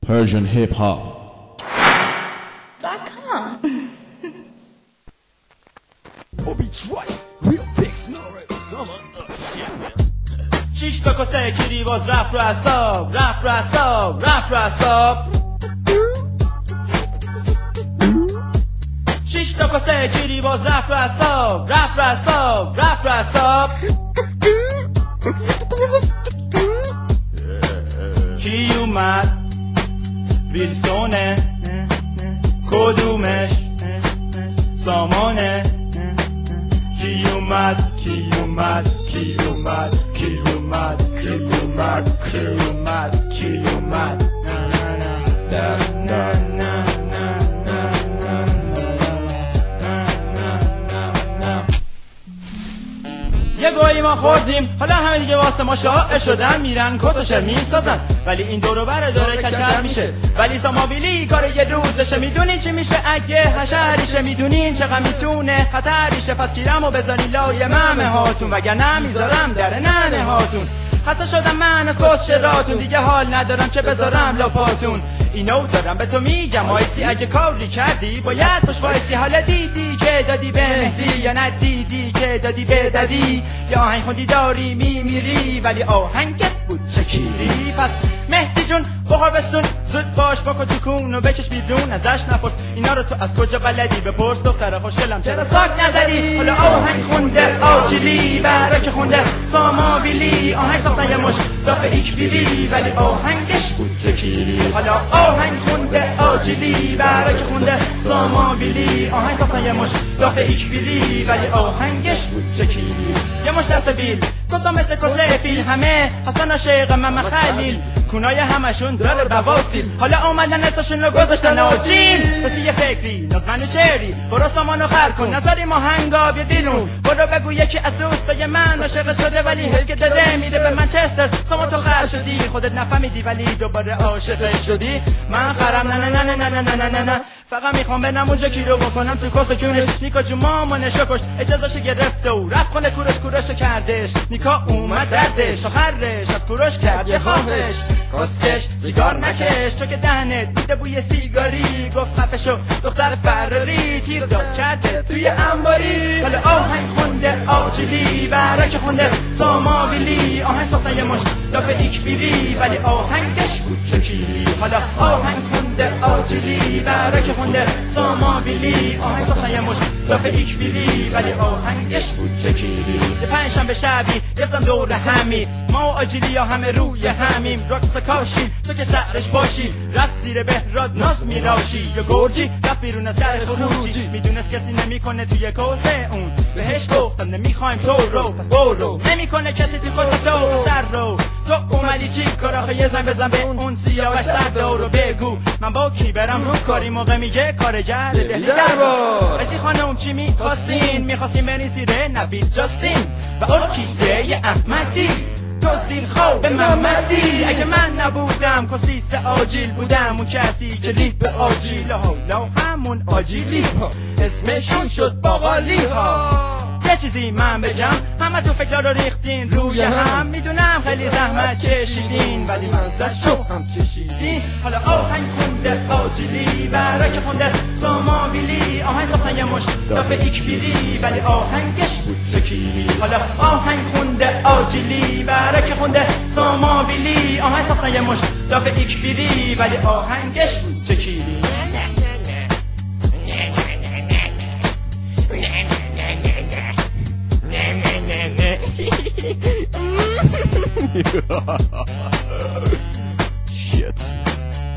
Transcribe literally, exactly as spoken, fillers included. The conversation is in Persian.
Persian hip hop dot com. Obi Trice, real big snorer, summer up shit. شیش تا کسه کیری باز رفت رو اصاب رفت رو اصاب رفت رو اصاب شیش تا کسه کیری باز رفت رو اصاب رفت رو اصاب رفت رو اصاب کی اومد ویلسونه کدومش سامانه کی اومد کی اومد کی اومد کی اومد کی اومد کی اومد کی اومد نه نه نه یه گویی ما خوردیم حالا همه دیگه واسه ما شاعر شدن میرن کس و شعر میسازن ولی این دورو بره داره ککر میشه ولی سامابیلی کار یه روزشه میدونین چی میشه اگه حشریشه میدونین چقدر میتونه خطریشه پس گیرمو بذارین لای ممه هاتون وگرنه میذارم در ننه هاتون خسته شدم من از کس شراتون دیگه حال ندارم که بذارم لاپاتون اینو دارم به تو میگم آیسی اگه کاری کردی باید پشت وایسی حالا دیدی که دادی به مهدی یا ندیدی که دادی به دادی یا آهنگ خوندی داری میمیری ولی آهنگت بود چکیری پس مهدی جون بخور بستون زود باش بکن تو کون و بکش بیرون ازش نپرس اینا رو تو از کجا بلدی بپرس دختر خوشگلم چرا ساک نزدی حالا آهنگ خونده آجیلی برای که خونده سامابیلی آهنگ ساختن یه مش دافع ایکبیلی ولی آهنگش بود چکیری حالا آهنگ خونده آجیلی برای که خونده سامابیلی آهنگ ساختن یه مش دافع ایکبیلی ولی آهنگش بود چکیری یه مش دست بیل کسا مثل کسه فیل همه حسن عاشق من خلیل کونای همشون داره بواسیل حالا اومدن اساشون رو گذاشتن آجیل پس یه فکری نازمن و چری برو سامانو خر کن نذاری ما هنگا بیا بیرون برو بگو یکی از دوستای من عاشق شده ولی هلک داده میره به منچستر سامان تو خر شدی خودت نفهمیدی ولی دوباره عاشق شدی من خرم نه نه نه نه نه نه نه نه فقط میخوام برم اونجا کیلو بکنم تو کس و کونش نیکا جو مامانشو کشت اجازهشو گرفته و رفت کنه کوروش کوروشو کردش نیکا اومد دردش آخرش از کوروش کرد یه خواهش کسکش سیگار نکش تو که دهنت دیده بوی سیگاری گفت خفشو دختر فراری تیر داد کرده توی انباری حالا آهنگ خونده آجیلی برای که خونده سامابیلی آهنگ ساختن یه مش دافع ایکبیلی ولی آهنگش بود چکیلی حالا آهنگ خونده آجیلی برای که خونده سامابیلی آهنگ ساختن یه مش دافع ایکبیلی ولی آهنگش بود چکیلی یه پنجشنبه شبی گفتم دور همی ما و آجیلی ها همه روی همیم راکس کاشیم تو که سرش باشی رفت زیر بهراد ناز میراشی یا گرجی رفت بیرون از در خروجی میدونست کسی نمیکنه توی کوسه اون بهش گفتم نمیخوایم تو رو پس برو نمیکنه کسی توی کوسه تو سر رو تو اومدی چی کار آخه یه زن بزن به اون سیاوش سر دارو بگو من با کی برم رو کاری موقع میگه کارگر دهلی در با رسی خانم چی میخواستین میخواستین برین زیره نوید جاستین و ارکیده احمدی تو زیر خواب محمدی اگه من نبودم کسلیست آجیل بودم اون کسی که لیف به آجیل حالا همون آجیلی ها اسمشون شد باقالی ها یه چیزی من بگم همه تو فکر رو ریختین روی هم میدونم خیلی زحمت کشیدین ولی من زشو هم چشیدین حالا آهنگ خونده آجیلی برای که خونده سامابیلی آهنگ ساختن یه مش دافع ایکبیلی ولی آهنگش بود چکیلی حالا آهنگ خونده آجیلی برای که خونده سامابیلی آهنگ ساختن یه مش دافع ایکبیلی ولی آهنگش بود چکیلی Shit.